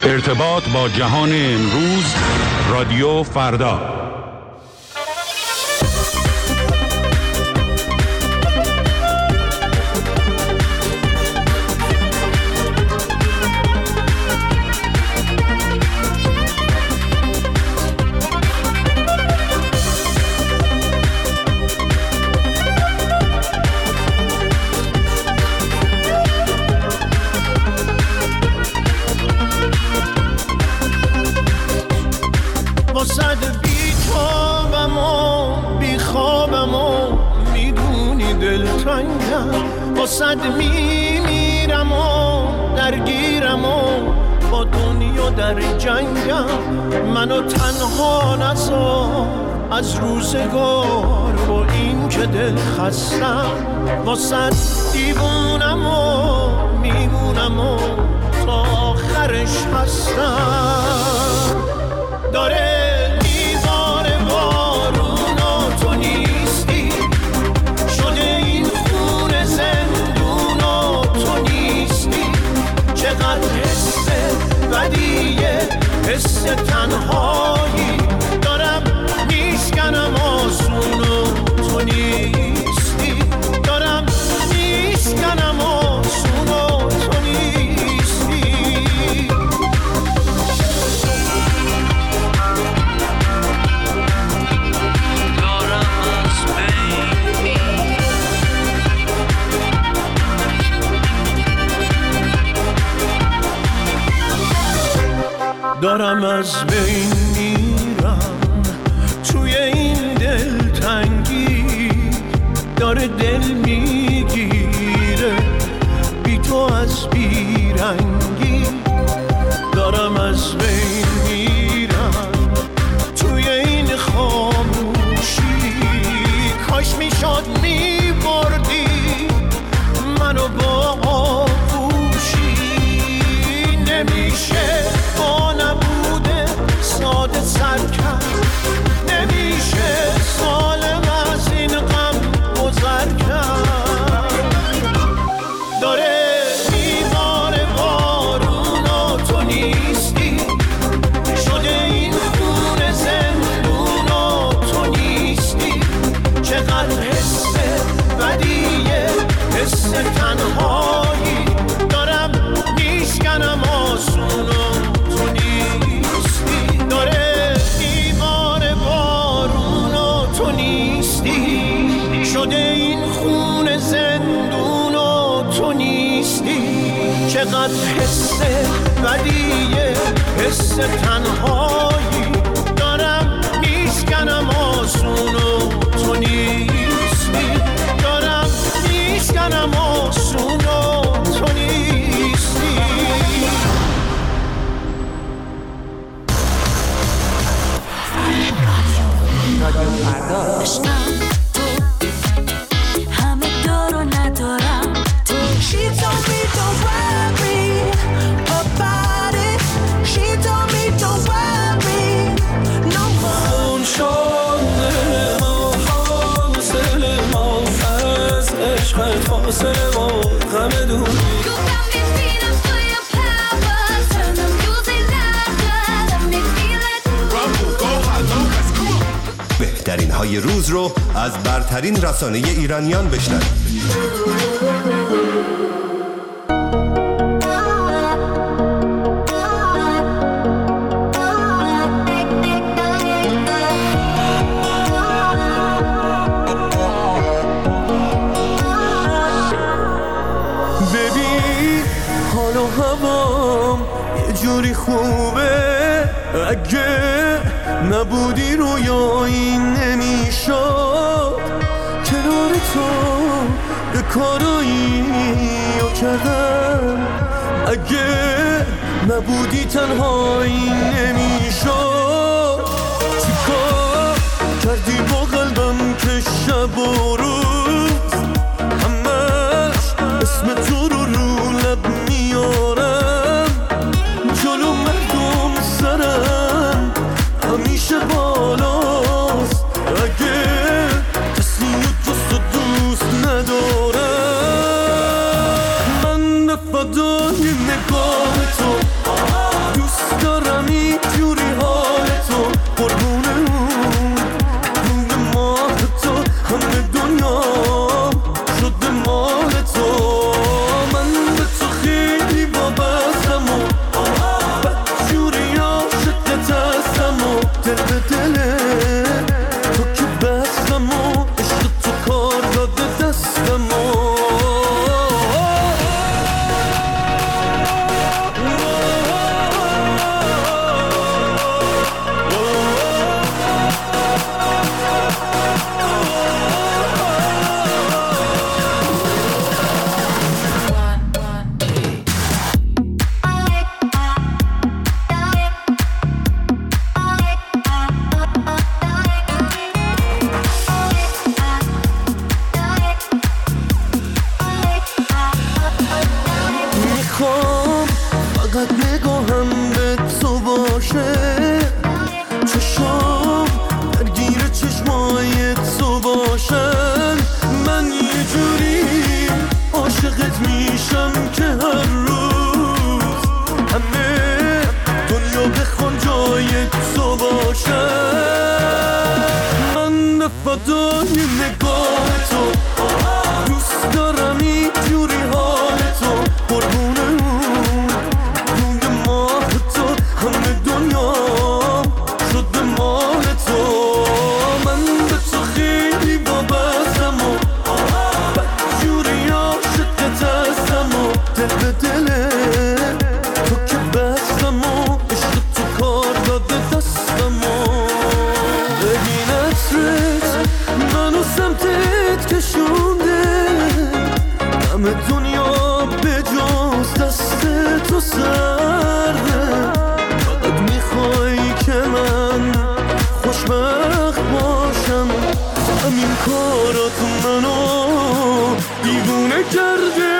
ارتباط با جهان امروز، رادیو فردا. واسد میمیرم و درگیرم و با دنیا در جنگم. منو تنها نذار از روزگار با این که دل خستم. واسد دیوونم و میمونم و تا آخرش هستم. داره حس تنهایی دارم میشکنم آسون و تو نیستی. دارم میشکنم آسون و تو نیستی. دارم از بین میرم توی این دلتنگی. داره دل میگیره بی تو از بیرنگی. دارم از بین میرم توی این خاموشی. کاش میشد میبردی منو با آغوشی. نمیشه با نبوده ساده سر کرد. نمیشه سالم از این غم گذر کرد. داره میباره بارون و تو نیستی. شده این خون زندون و تو نیستی. چقدر حس بدیه حس تنهایی. دارم میشکنم آسون و تو نیستی. داره دیوار بارون و تو نیستی. شده این خون زندون و تو نیستی. چقدر حس بدیه حس تنهایی. دارم میشکنم آسون و تو نیستی. دارم میشکنم آسون و تو نیستی. عشقم تو همه دارو ندارم تو. She told me don't worry about it. She told me don't worry no more. اون شده ما حاصل ما از عشق فاصله ما غم دوری. بهترین های روز رو از برترین رسانه ایرانیان بشنوید. ببین حال و هوام یه جوری خوبه. اگه نبودی رویایی نمیشد. کنار تو یه کارایی رو کردم. اگه نبودی تنهایی نمیشد. چیکار کردی با قلبم که شب و روز همش اسم تو رو لب میارم. جلو مردم سرم همیشه بالاست. اگه کسی رو دوست ندارم. من به فدای نگاه تو دوست دلم به تو باشه، چشام درگیر چشمای تو باشن. من یه جوری عاشقت میشم که هر روز همه دنیا بخوان جای تو باشن. من به فدای نگاه تو دوست دارم این جوری حال تو، قربون اون روی ماه تو همه دنیا شد به مال تو. من به تو خیلی وابستم و بدجوری عاشقت هستم و دل به دله تو که بستم و عشق تو کار داده دستم و ببین عطرت منو سمتت کشونده، همه دنیا به جز دست تو سرده. فقط میخوای که من خوشبخت باشم، همین کارات منو دیوونه کرده.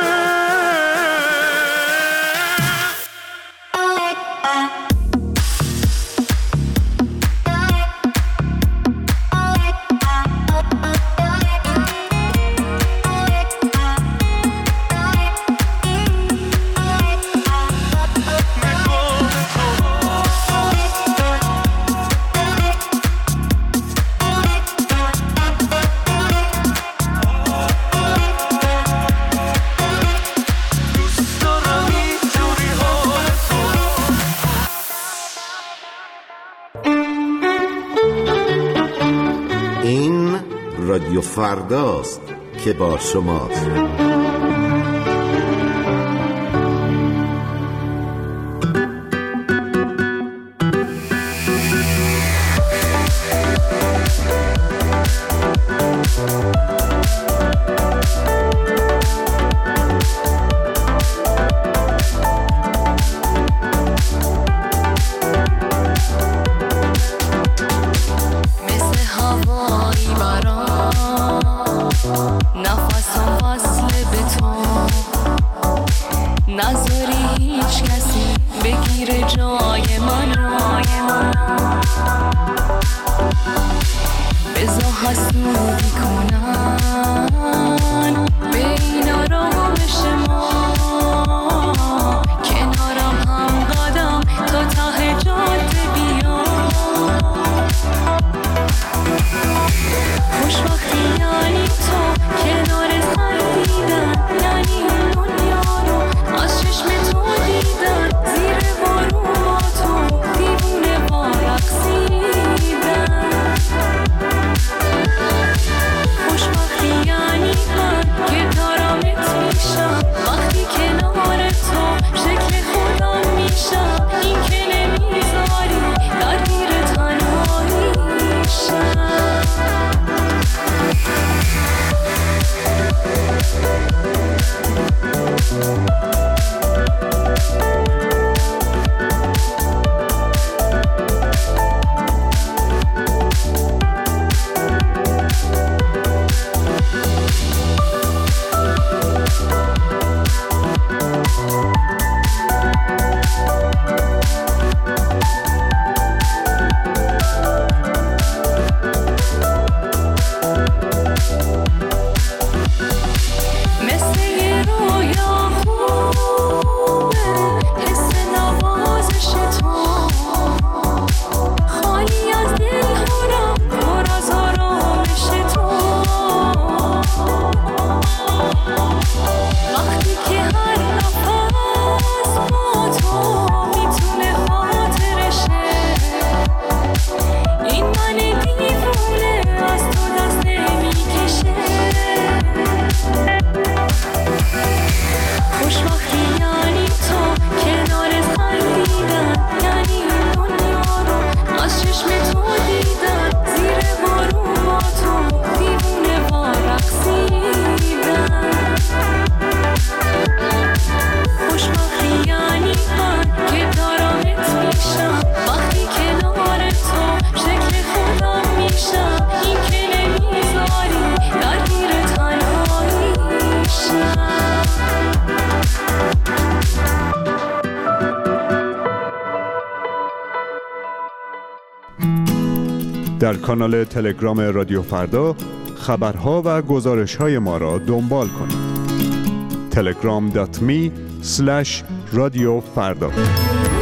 این رادیو فرداست که با شماست. در کانال تلگرام رادیو فردا خبرها و گزارش‌های ما را دنبال کنید. telegram.me/رادیو فردا